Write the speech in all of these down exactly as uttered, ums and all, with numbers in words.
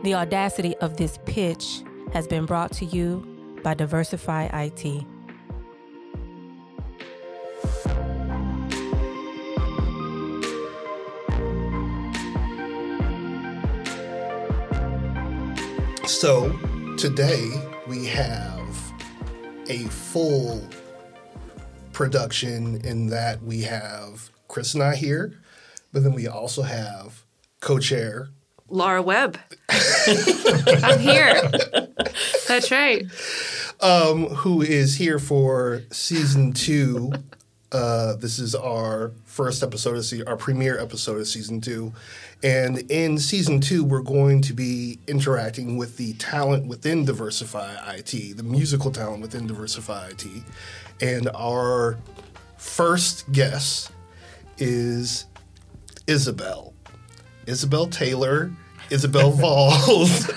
The audacity of this pitch has been brought to you by Diversify I T. So today we have a full production in that we have Chris and I here, but then we also have co-chair Laura Webb. I'm here. That's right. Um, who is here for season two. Uh, this is our first episode of se- our premiere episode of season two. And in season two, we're going to be interacting with the talent within Diversify I T, the musical talent within Diversify I T. And our first guest is Isabel. Isabel Taylor, Isabel Valls.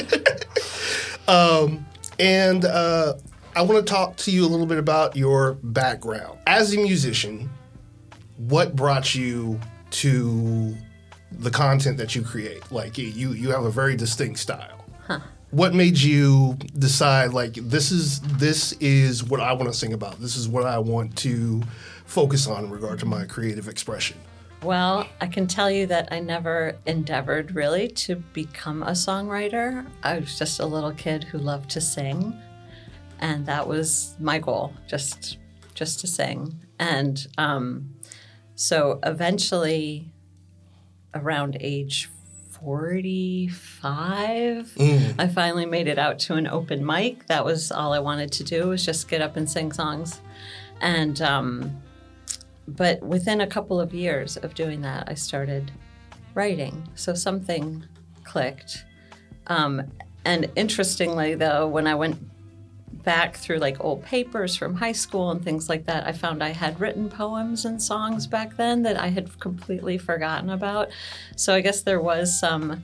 um, and uh, I want to talk to you a little bit about your background. As a musician, what brought you to the content that you create? Like, you, you have a very distinct style. Huh. What made you decide, like, this is this is what I want to sing about. This is what I want to focus on in regard to my creative expression? Well, I can tell you that I never endeavored really to become a songwriter. I was just a little kid who loved to sing, and that was my goal, just just to sing. And um, so eventually, around age forty-five, mm. I finally made it out to an open mic. That was all I wanted to do, was just get up and sing songs. And um, but within a couple of years of doing that, I started writing. So something clicked. Um, and interestingly, though, when I went back through like old papers from high school and things like that, I found I had written poems and songs back then that I had completely forgotten about. So I guess there was some,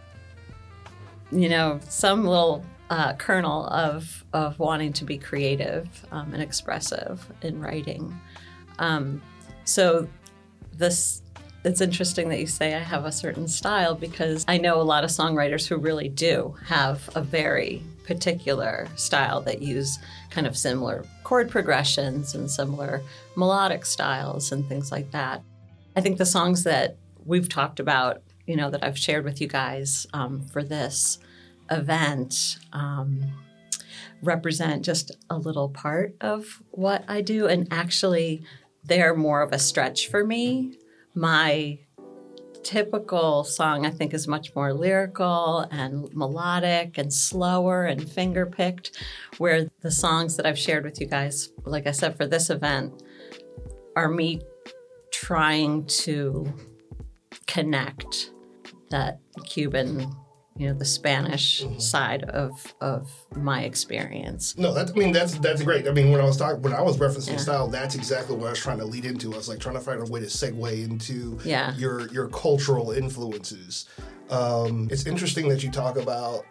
you know, some little uh, kernel of of wanting to be creative um, and expressive in writing. Um, so this, it's interesting that you say I have a certain style, because I know a lot of songwriters who really do have a very particular style that use kind of similar chord progressions and similar melodic styles and things like that. I think the songs that we've talked about, you know, that I've shared with you guys um, for this event um, represent just a little part of what I do. And actually, they're more of a stretch for me. My typical song, I think, is much more lyrical and melodic and slower and finger-picked, where the songs that I've shared with you guys, like I said, for this event, are me trying to connect that Cuban, you know, the Spanish mm-hmm. side of of my experience. No, that I mean that's that's great. I mean, when I was talking, when I was referencing yeah. style, that's exactly what I was trying to lead into. I was like trying to find a way to segue into yeah. your your cultural influences. Um, it's interesting that you talk about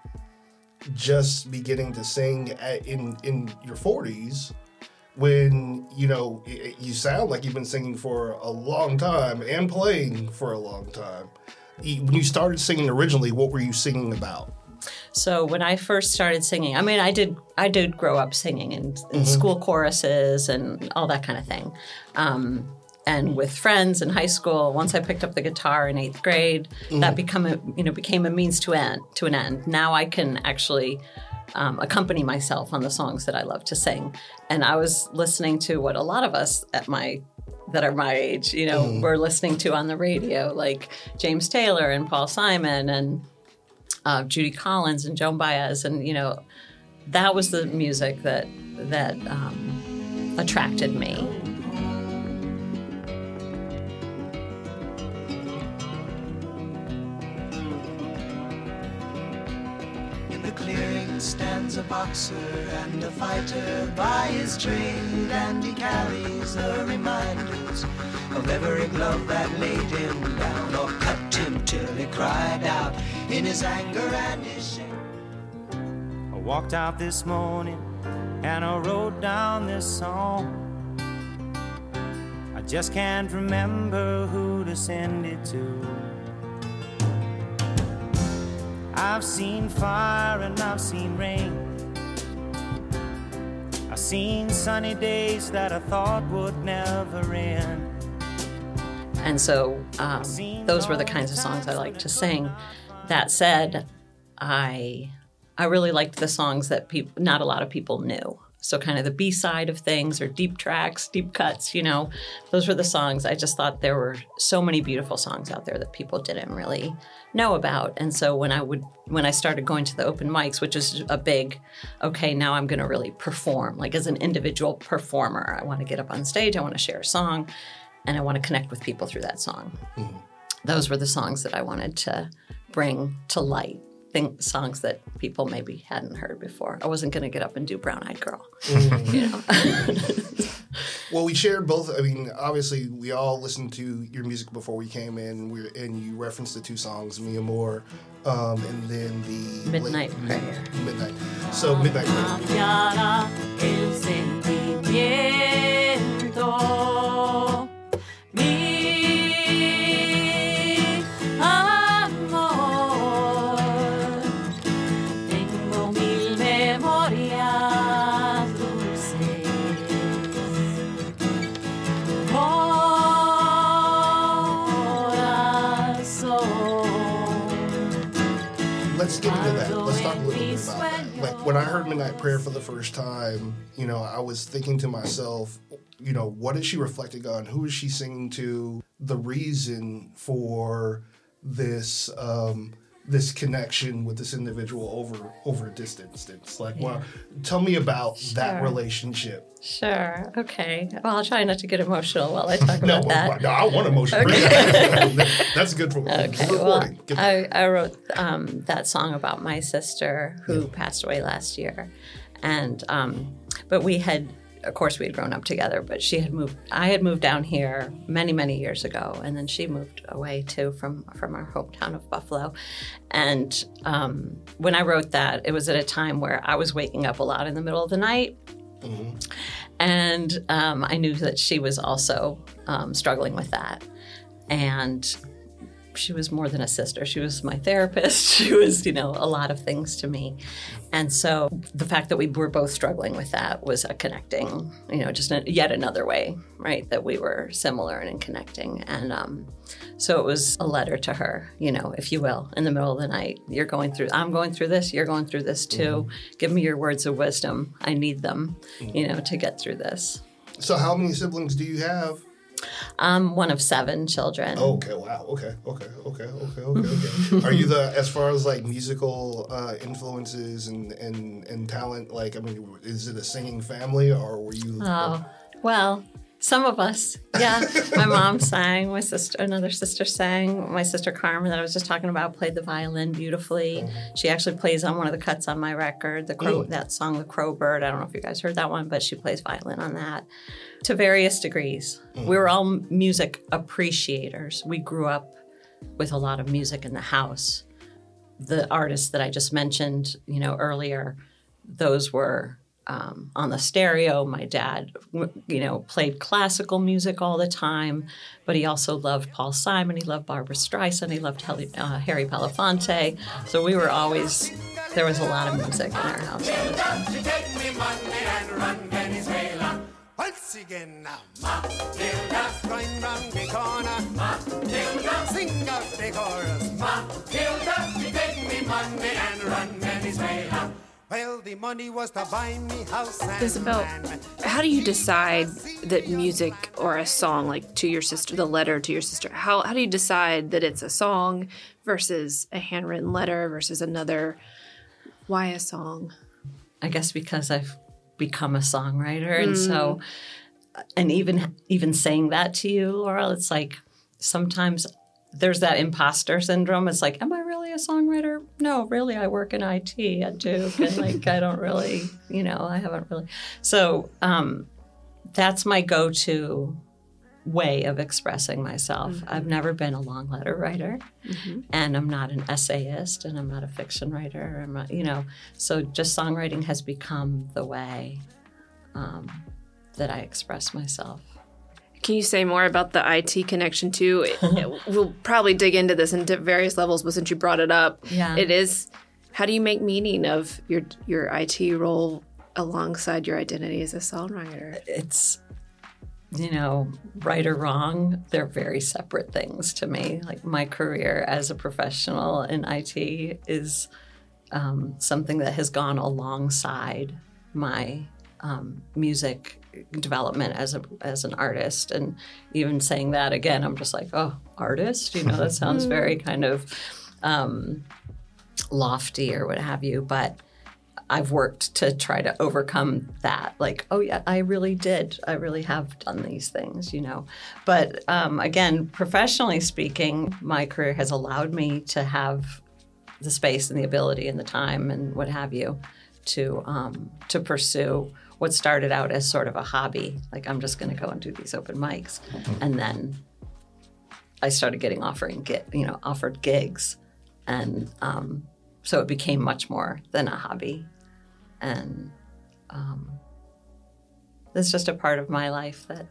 just beginning to sing at, in in your forties, when you know it, you sound like you've been singing for a long time and playing for a long time. When you started singing originally, what were you singing about? So when I first started singing, I mean, I did I did grow up singing in, in mm-hmm. school choruses and all that kind of thing. Um, and with friends in high school, once I picked up the guitar in eighth grade, mm-hmm. that become a, you know became a means to end to an end. Now I can actually um, accompany myself on the songs that I love to sing. And I was listening to what a lot of us at my that are my age, you know, mm. we're listening to on the radio, like James Taylor and Paul Simon and uh, Judy Collins and Joan Baez. And, you know, that was the music that that um, attracted me. In the clearing stands a boxer and a fighter by his trade, and he carries the reminders of every glove that laid him down or cut him till he cried out in his anger and his shame. I walked out this morning and I wrote down this song. I just can't remember who to send it to. I've seen fire and I've seen rain. I've seen sunny days that I thought would never end. And so um, those were the kinds of songs I liked to sing. That said, I I really liked the songs that peop- not a lot of people knew. So kind of the B-side of things, or deep tracks, deep cuts, you know. Those were the songs. I just thought there were so many beautiful songs out there that people didn't really know about. And so when I would when I started going to the open mics, which is a big, okay, now I'm going to really perform. Like as an individual performer, I want to get up on stage, I want to share a song, and I want to connect with people through that song. Mm-hmm. Those were the songs that I wanted to bring to light. Think songs that people maybe hadn't heard before. I wasn't going to get up and do Brown Eyed Girl. Mm. You know? Well, we shared both. I mean, obviously, we all listened to your music before we came in, we and you referenced the two songs, Mi Amor, um, and then the Midnight late, Prayer. Midnight. So Midnight Prayer. Let's get into that. Let's talk a little bit about that. Like when I heard Midnight Prayer for the first time, you know, I was thinking to myself, you know, what is she reflecting on? Who is she singing to? The reason for this um, this connection with this individual over over a distance. It's like, yeah. Well, tell me about sure. that relationship. Sure. Okay. Well, I'll try not to get emotional while I talk no, about that. No, I want emotion. Okay. That's good for, okay. for recording. Well, I, I wrote um, that song about my sister who yeah. passed away last year. And, um, but we had, of course, we had grown up together, but she had moved, I had moved down here many, many years ago. And then she moved away too from, from our hometown of Buffalo. And um, when I wrote that, it was at a time where I was waking up a lot in the middle of the night. Mm-hmm. And um, I knew that she was also um, struggling with that. And she was more than a sister. She was my therapist. She was, you know, a lot of things to me. And so the fact that we were both struggling with that was a connecting, you know, just a, yet another way, right, that we were similar and in connecting. And um, so it was a letter to her, you know, if you will, in the middle of the night. You're going through, I'm going through this, you're going through this too. Mm-hmm. Give me your words of wisdom. I need them, mm-hmm. you know, to get through this. So how many siblings do you have? I'm one of seven children. Oh, okay, wow. Okay, okay, okay, okay, okay, okay. Are you the, as far as like musical uh, influences and, and, and talent, like, I mean, is it a singing family or were you? Oh, uh, well, some of us, yeah. My mom sang, my sister, another sister sang. My sister Carmen that I was just talking about played the violin beautifully. Mm-hmm. She actually plays on one of the cuts on my record, the crow, mm. that song, The Crow Bird. I don't know if you guys heard that one, but she plays violin on that. To various degrees. Mm-hmm. We were all music appreciators. We grew up with a lot of music in the house. The artists that I just mentioned, you know, earlier, those were um, on the stereo. My dad, you know, played classical music all the time, but he also loved Paul Simon. He loved Barbra Streisand. He loved Harry, uh, Harry Belafonte. So we were always, there was a lot of music in our house all the time. Once again now, Matilda, going round the corner. Matilda, sing out the chorus. Matilda, she take me money and run Venezuela. Well, the money was to buy me house and Isabel, land. How do you decide that music or a song, like to your sister, the letter to your sister, how how do you decide that it's a song versus a handwritten letter versus another? Why a song? I guess because I've become a songwriter. And mm. so, and even even saying that to you, Laurel, it's like sometimes there's that imposter syndrome. It's like, am I really a songwriter? No, really, I work in I T at Duke. And like, I don't really, you know, I haven't really. So um, that's my go-to way of expressing myself. Mm-hmm. I've never been a long letter writer, mm-hmm. and I'm not an essayist, and I'm not a fiction writer. I'm not, you know, so just songwriting has become the way um, that I express myself. Can you say more about the I T connection too? We'll probably dig into this in various levels, but since you brought it up, yeah. it is, how do you make meaning of your your I T role alongside your identity as a songwriter? It's, you know, right or wrong, they're very separate things to me. Like my career as a professional in I T is um, something that has gone alongside my um, music development as a as an artist. And even saying that again, I'm just like, oh, artist? You know, that sounds very kind of um, lofty or what have you. But I've worked to try to overcome that. Like, oh, yeah, I really did. I really have done these things, you know. But um, again, professionally speaking, my career has allowed me to have the space and the ability and the time and what have you to um, to pursue what started out as sort of a hobby. Like, I'm just going to go and do these open mics. And then I started getting offering, get, you know, offered gigs. And um, so it became much more than a hobby. And um, it's just a part of my life that,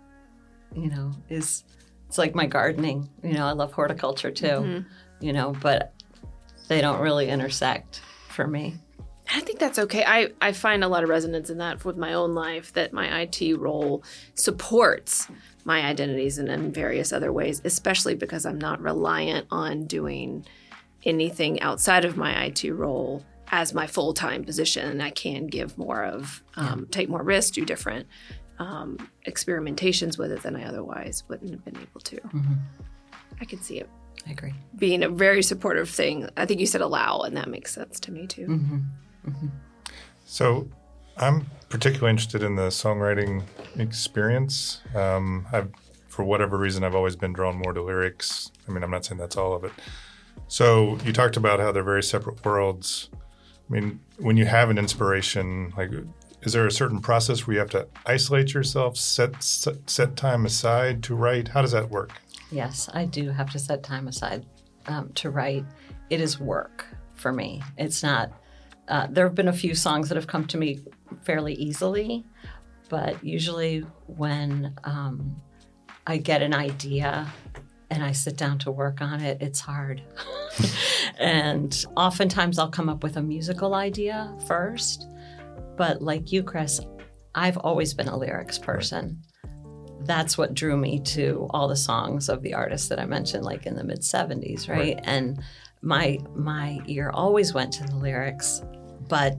you know, is, it's like my gardening. You know, I love horticulture too, mm-hmm. you know, but they don't really intersect for me. I think that's okay. I, I find a lot of resonance in that with my own life, that my I T role supports my identities in, in various other ways, especially because I'm not reliant on doing anything outside of my I T role as my full-time position. And I can give more of, um, yeah. take more risks, do different um, experimentations with it than I otherwise wouldn't have been able to. Mm-hmm. I can see it. I agree. Being a very supportive thing. I think you said allow, and that makes sense to me too. Mm-hmm. Mm-hmm. So I'm particularly interested in the songwriting experience. Um, I've, for whatever reason, I've always been drawn more to lyrics. I mean, I'm not saying that's all of it. So you talked about how they're very separate worlds. I mean, when you have an inspiration, like, is there a certain process where you have to isolate yourself, set set, set time aside to write? How does that work? Yes, I do have to set time aside um, to write. It is work for me. It's not... Uh, there have been a few songs that have come to me fairly easily, but usually when um, I get an idea and I sit down to work on it, it's hard. And oftentimes I'll come up with a musical idea first, but like you, Chris, I've always been a lyrics person. That's what drew me to all the songs of the artists that I mentioned, like in the mid seventies, right? right? And my my ear always went to the lyrics, but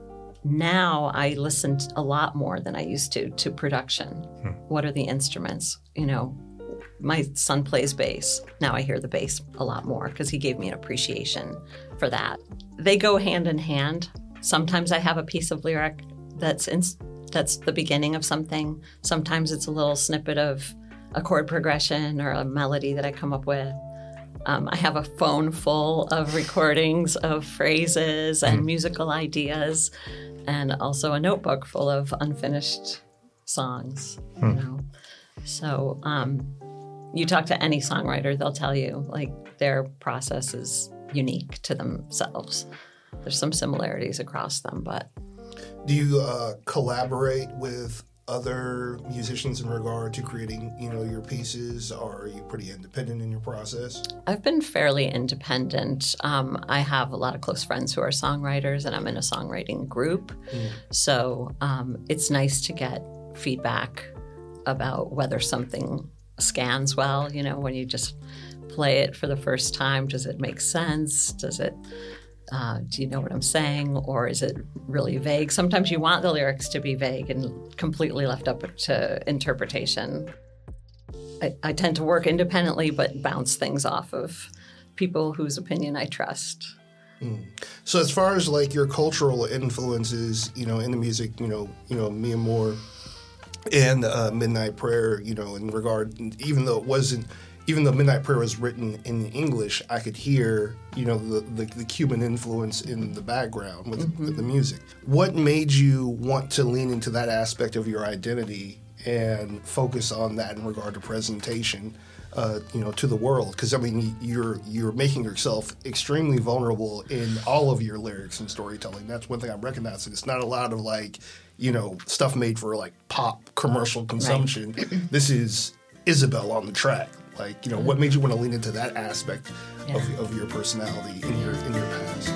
now I listen a lot more than I used to to production. Hmm. What are the instruments? You know, my son plays bass. Now I hear the bass a lot more because he gave me an appreciation for that. They go hand in hand. Sometimes I have a piece of lyric that's in, that's the beginning of something. Sometimes it's a little snippet of a chord progression or a melody that I come up with. Um, I have a phone full of recordings of phrases and musical ideas, and also a notebook full of unfinished songs. Hmm. You know, so um, you talk to any songwriter, they'll tell you like their process is unique to themselves. There's some similarities across them, but do you uh, collaborate with other musicians in regard to creating, you know, your pieces, or are you pretty independent in your process? I've been fairly independent. Um, I have a lot of close friends who are songwriters, and I'm in a songwriting group. Mm. So um, it's nice to get feedback about whether something scans well. You know, when you just play it for the first time, does it make sense? Does it... Uh, do you know what I'm saying, or is it really vague? Sometimes you want the lyrics to be vague and completely left up to interpretation. I, I tend to work independently, but bounce things off of people whose opinion I trust. Mm. So as far as like your cultural influences, you know, in the music, you know, you know, Mia Moore and uh, Midnight Prayer, you know, in regard, even though it wasn't. Even though Midnight Prayer was written in English, I could hear, you know, the, the, the Cuban influence in the background with, mm-hmm. with the music. What made you want to lean into that aspect of your identity and focus on that in regard to presentation, uh, you know, to the world? Because, I mean, you're you're making yourself extremely vulnerable in all of your lyrics and storytelling. That's one thing I'm recognizing. It's not a lot of, like, you know, stuff made for like pop commercial consumption. Right. This is Isabel on the track. Like, you know, what made you want to lean into that aspect yeah. of, of your personality in your in your past?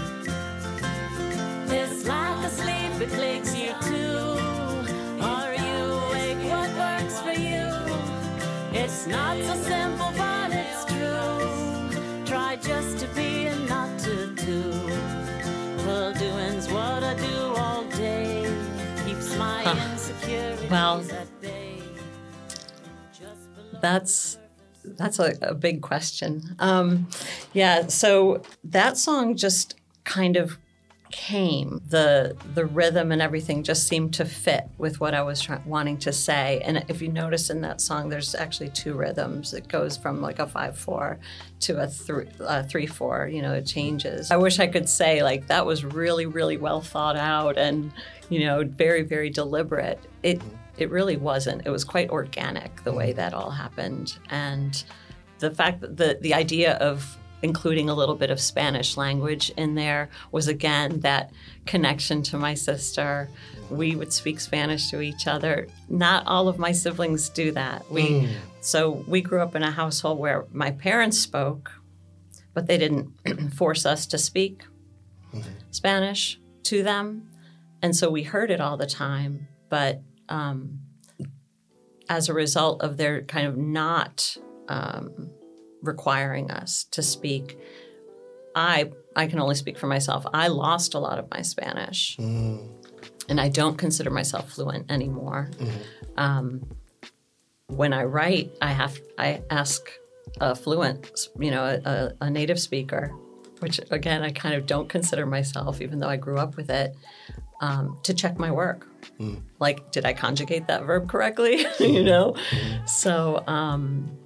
It's like a sleep, it plagues you too. Are you awake? What works for you? It's not so simple, but it's true. Try just to be and not to do. Well, doing's what I do all day. Keeps my huh. insecurities well, at bay. That's that's a, a big question. Um, yeah, so that song just kind of came. The the rhythm and everything just seemed to fit with what I was try- wanting to say. And if you notice in that song, there's actually two rhythms. It goes from like a five four to a three a three four. You know, it changes. I wish I could say like that was really really well thought out and you know very very deliberate. It it really wasn't. It was quite organic the way that all happened, and the fact that the the idea of including a little bit of Spanish language in there was, again, that connection to my sister. We would speak Spanish to each other. Not all of my siblings do that. We mm. So we grew up in a household where my parents spoke, but they didn't force us to speak mm-hmm. Spanish to them. And so we heard it all the time. But um, as a result of their kind of not... Um, requiring us to speak. I I can only speak for myself. I lost a lot of my Spanish, mm. and I don't consider myself fluent anymore. Mm-hmm. Um, when I write, I have I ask a fluent, you know, a, a native speaker, which again I kind of don't consider myself, even though I grew up with it, um, to check my work. Mm. Like, did I conjugate that verb correctly? you know, mm-hmm. so. Um,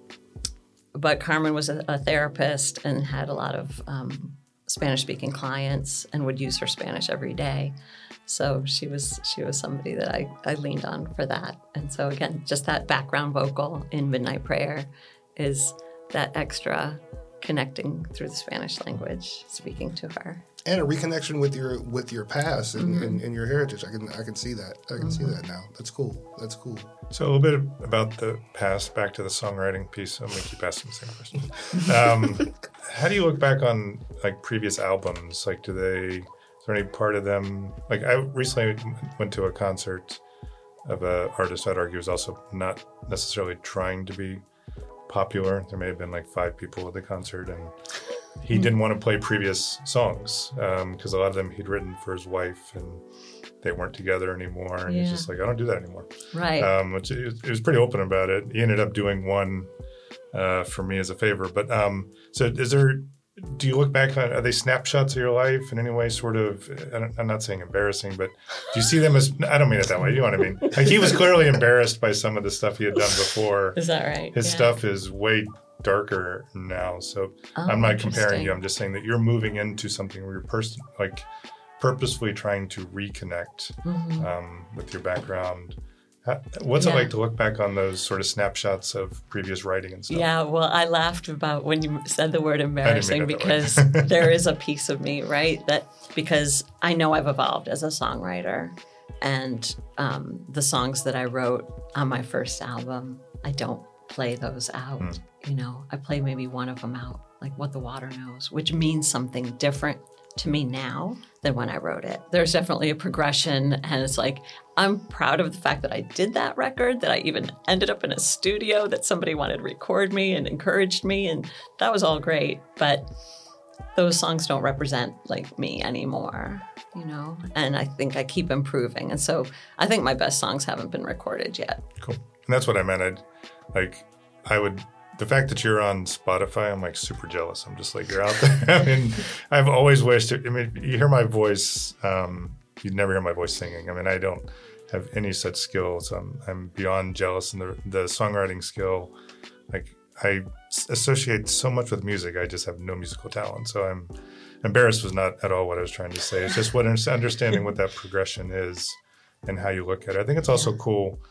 But Carmen was a, a therapist and had a lot of um, Spanish-speaking clients and would use her Spanish every day. So she was she was somebody that I, I leaned on for that. And so again, just that background vocal in Midnight Prayer is that extra connecting through the Spanish language, speaking to her. And a reconnection with your with your past and, mm-hmm. and, and your heritage. I can I can see that. I can mm-hmm. see that now. That's cool. That's cool. So a little bit about the past, back to the songwriting piece. I'm going to keep asking the same question. Um, how do you look back on like previous albums? Like, do they, is there any part of them? Like, I recently went to a concert of an artist I'd argue was also not necessarily trying to be popular. There may have been like five people at the concert, and he mm-hmm. didn't want to play previous songs because um, a lot of them he'd written for his wife, and they weren't together anymore. And yeah. he's just like, I don't do that anymore. Right. Um, which he was, he was pretty open about it. He ended up doing one uh, for me as a favor. But um, so is there, do you look back on, are they snapshots of your life in any way, sort of, I don't, I'm not saying embarrassing, but do you see them as, I don't mean it that way, you know what I mean? Like, he was clearly embarrassed by some of the stuff he had done before. Is that right? His yeah. stuff is way darker now. So oh, I'm not comparing you. I'm just saying that you're moving into something where you're person like purposefully trying to reconnect mm-hmm. um, with your background. How, what's yeah. it like to look back on those sort of snapshots of previous writing and stuff? Yeah, well, I laughed about when you said the word embarrassing because there is a piece of me, right? That because I know I've evolved as a songwriter, and um, the songs that I wrote on my first album, I don't play those out. Mm. You know, I play maybe one of them out, like What the Water Knows, which means something different to me now than when I wrote it. There's definitely a progression, and it's like, I'm proud of the fact that I did that record, that I even ended up in a studio, that somebody wanted to record me and encouraged me, and that was all great, but those songs don't represent like me anymore, you know, and I think I keep improving, and so I think my best songs haven't been recorded yet. Cool. And that's what I meant. I'd, like, I would... The fact that you're on Spotify, I'm like super jealous. I'm just like, you're out there. I mean, I've always wished, to, I mean, you hear my voice, um, you'd never hear my voice singing. I mean, I don't have any such skills. I'm, I'm beyond jealous. And the, the songwriting skill, like, I associate so much with music. I just have no musical talent. So I'm embarrassed was not at all what I was trying to say. It's just what understanding what that progression is and how you look at it. I think it's also cool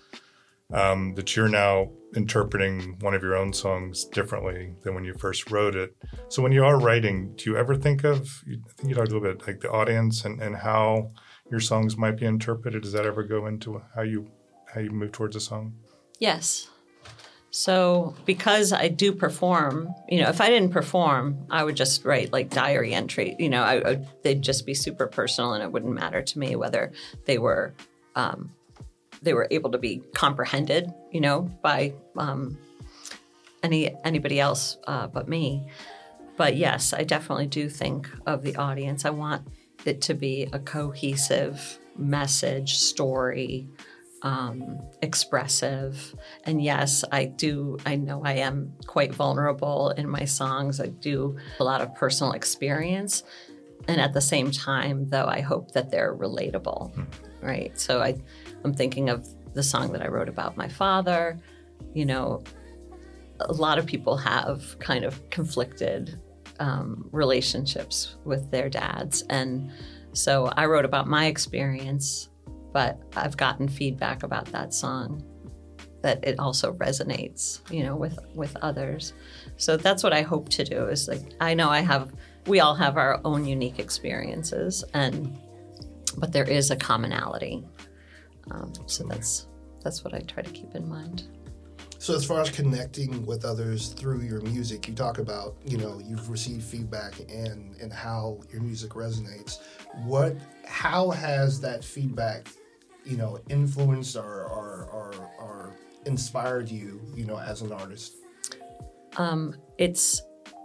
um, that you're now interpreting one of your own songs differently than when you first wrote it. So when you are writing, do you ever think of, I think you talked a little bit like the audience and, and how your songs might be interpreted? Does that ever go into how you how you move towards a song? Yes. So because I do perform, you know, if I didn't perform, I would just write like diary entry. You know, I, I, they'd just be super personal, and it wouldn't matter to me whether they were um, they were able to be comprehended, you know, by um, any anybody else uh, but me. But yes, I definitely do think of the audience. I want it to be a cohesive message, story. Um, expressive. And yes, I do, I know I am quite vulnerable in my songs. I do a lot of personal experience. And at the same time, though, I hope that they're relatable, right? So I, I'm thinking of the song that I wrote about my father. You know, a lot of people have kind of conflicted um, relationships with their dads. And so I wrote about my experience, but I've gotten feedback about that song that it also resonates, you know, with, with others. So that's what I hope to do is like, I know I have, we all have our own unique experiences, and, but there is a commonality. Um, so that's, that's what I try to keep in mind. So as far as connecting with others through your music, you talk about, you know, you've received feedback and, and how your music resonates. What, how has that feedback, you know, influenced or, or, or, or inspired you, you know, as an artist? Um, it's,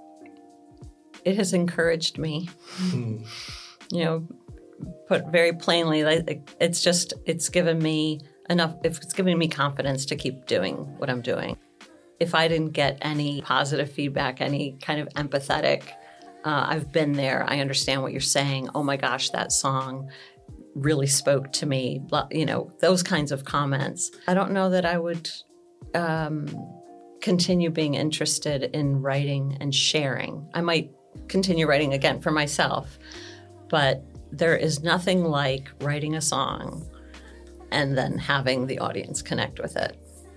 it has encouraged me, mm. you know, put very plainly, like it's just, it's given me enough, if it's giving me confidence to keep doing what I'm doing. If I didn't get any positive feedback, any kind of empathetic, uh, I've been there, I understand what you're saying, oh my gosh, that song really spoke to me, you know, those kinds of comments. I don't know that I would um, continue being interested in writing and sharing. I might continue writing again for myself, but there is nothing like writing a song and then having the audience connect with it.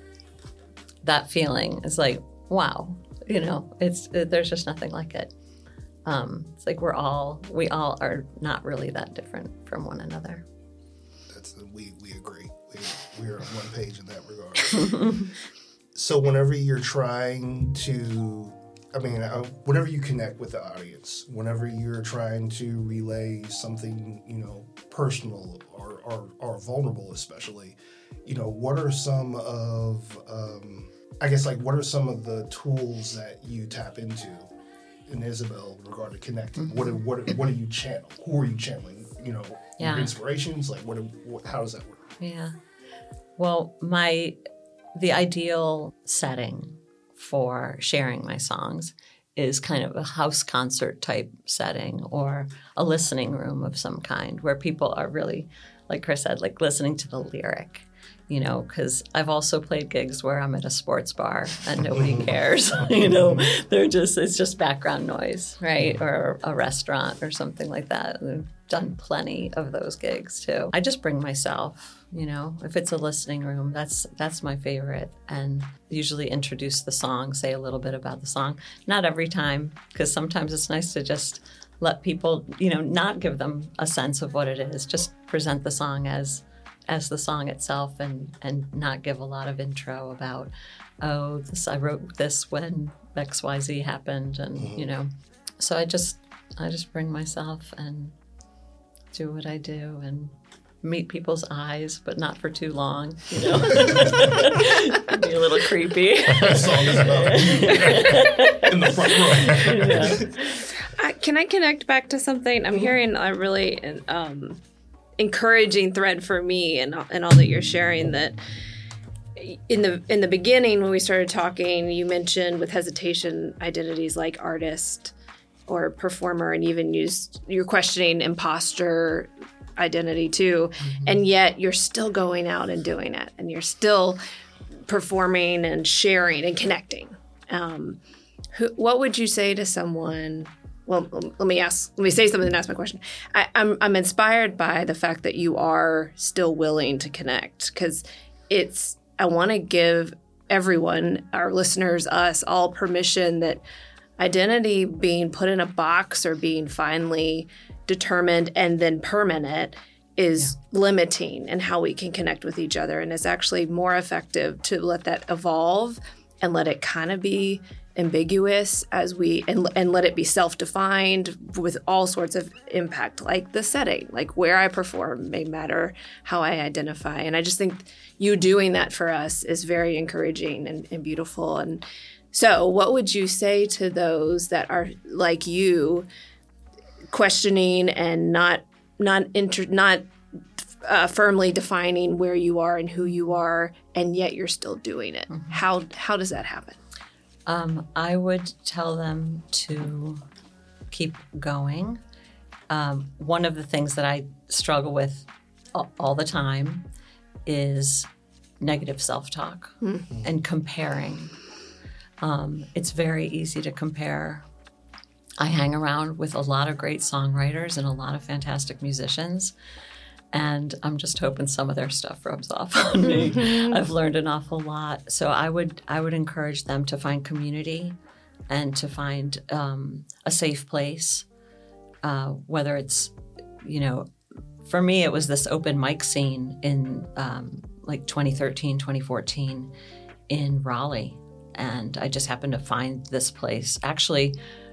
That feeling is like, wow, you know, it's it, there's just nothing like it. Um, it's like we're all, we all are not really that different from one another. That's we we agree. We we're on one page in that regard. So whenever you're trying to, I mean, uh, whenever you connect with the audience, whenever you're trying to relay something, you know, personal or, or, or vulnerable especially, you know, what are some of, um, I guess, like, what are some of the tools that you tap into in Isabel regarding connecting? Mm-hmm. What, what, what do you channel? Who are you channeling? You know, yeah. your inspirations? Like, what, what? How does that work? Yeah. Well, my, the ideal setting for sharing my songs is kind of a house concert type setting or a listening room of some kind where people are really, like Chris said, like listening to the lyric, you know, because I've also played gigs where I'm at a sports bar and nobody cares, you know, they're just, it's just background noise, right? Or a restaurant or something like that. I've done plenty of those gigs too. I just bring myself. You know, if it's a listening room, that's that's my favorite. And usually introduce the song, say a little bit about the song. Not every time, because sometimes it's nice to just let people, you know, not give them a sense of what it is. Just present the song as as the song itself, and and not give a lot of intro about, oh, this I wrote this when X Y Z happened, and mm-hmm. you know. So I just I just bring myself and do what I do and meet people's eyes, but not for too long, you know. Be a little creepy. That song is about in the front row. Yeah. I, can I connect back to something? I'm hearing a really um, encouraging thread for me and and all that you're sharing. That in the in the beginning when we started talking, you mentioned with hesitation identities like artist or performer, and even used you're questioning imposter identity too, mm-hmm. and yet you're still going out and doing it, and you're still performing and sharing and connecting. Um, who, what would you say to someone? Well, let me ask. Let me say something and ask my question. I, I'm I'm inspired by the fact that you are still willing to connect, because it's. I want to give everyone, our listeners, us all, permission that identity being put in a box or being finally determined and then permanent is yeah. limiting and how we can connect with each other. And it's actually more effective to let that evolve and let it kind of be ambiguous as we and, and let it be self-defined with all sorts of impact, like the setting, like where I perform may matter, how I identify. And I just think you doing that for us is very encouraging and, and beautiful. And so what would you say to those that are like you, questioning and not not inter, not uh, firmly defining where you are and who you are, and yet you're still doing it? Mm-hmm. How how does that happen? Um, I would tell them to keep going. Um, one of the things that I struggle with all, all the time is negative self-talk mm-hmm. and comparing. Um, it's very easy to compare. I hang around with a lot of great songwriters and a lot of fantastic musicians, and I'm just hoping some of their stuff rubs off on me. I've learned an awful lot. So I would I would encourage them to find community and to find um, a safe place, uh, whether it's, you know, for me, it was this open mic scene in um, like twenty thirteen, twenty fourteen in Raleigh. And I just happened to find this place. Actually,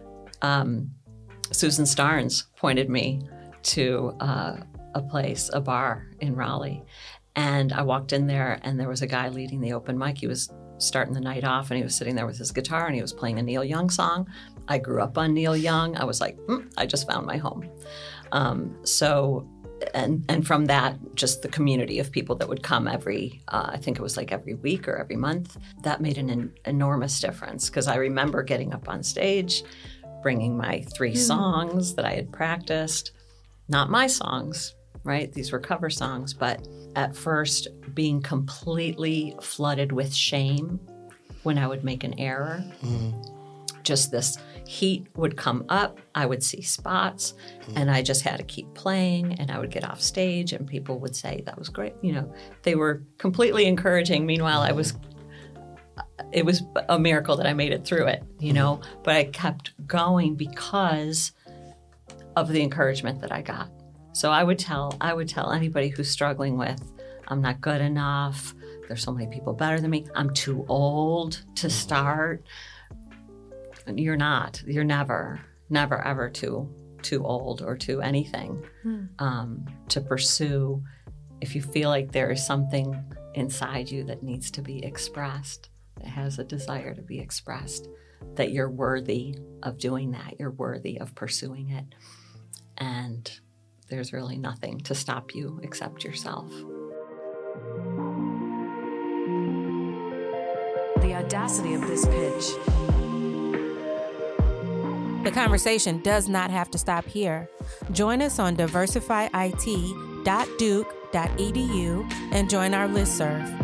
Um, Susan Starnes pointed me to uh, a place, a bar in Raleigh. And I walked in there and there was a guy leading the open mic. He was starting the night off and he was sitting there with his guitar and he was playing a Neil Young song. I grew up on Neil Young. I was like, mm, I just found my home. Um, so, and and from that, just the community of people that would come every, uh, I think it was like every week or every month, that made an en- enormous difference. Because I remember getting up on stage, bringing my three songs that I had practiced, not my songs, right? These were cover songs, but at first being completely flooded with shame when I would make an error. Mm-hmm. Just this heat would come up, I would see spots, mm-hmm. and I just had to keep playing, and I would get off stage, and people would say, that was great. You know, they were completely encouraging. Meanwhile, I was It was a miracle that I made it through it, you know, but I kept going because of the encouragement that I got. So I would tell, I would tell anybody who's struggling with, I'm not good enough, there's so many people better than me, I'm too old to start. You're not, you're never, never ever too, too old or too anything hmm. um, to pursue. If you feel like there is something inside you that needs to be expressed, that has a desire to be expressed, that you're worthy of doing that. You're worthy of pursuing it. And there's really nothing to stop you except yourself. The audacity of this pitch. The conversation does not have to stop here. Join us on diversify I T dot duke dot e d u and join our listserv.